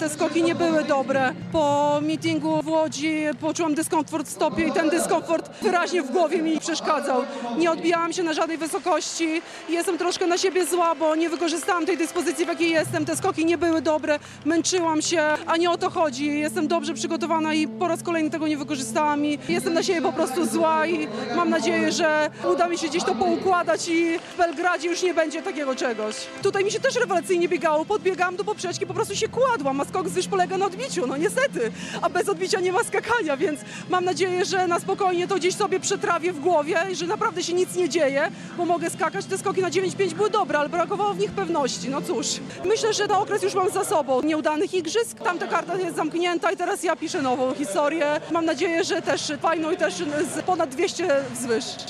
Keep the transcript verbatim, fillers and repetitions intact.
te skoki nie były dobre. Po meetingu w Łodzi poczułam dyskomfort w stopie i ten dyskomfort wyraźnie w głowie mi przeszkadzał. Nie odbijałam się na żadnej wysokości. Jestem troszkę na siebie zła, bo nie wykorzystałam tej dyspozycji, w jakiej jestem. Te skoki nie były dobre, męczyłam się, a nie o to chodzi. Jestem dobrze przygotowana i po raz kolejny tego nie wykorzystałam i jestem na siebie po prostu zła i mam nadzieję, że uda mi się gdzieś to poukładać i w Belgradzie już nie będzie takiego czegoś. Tutaj mi się też rewelacyjnie biegało, podbiegałam do poprzeczki, po prostu się kładłam, a skok zwyż polega na odbiciu, no niestety, a bez odbicia nie ma skakania, więc mam nadzieję, że na spokojnie to gdzieś sobie przetrawię w głowie i że naprawdę się nic nie dzieje, bo mogę skakać. Te skoki na dziewięć pięć były dobre, ale brakowało w nich pewności, no cóż. Myślę, że ten okres już mam za sobą. Nieudanych igrzysk, tamta karta jest zamknięta i teraz ja piszę nową historię. Mam nadzieję, że też fajną i też z ponad dwieście wzwyż.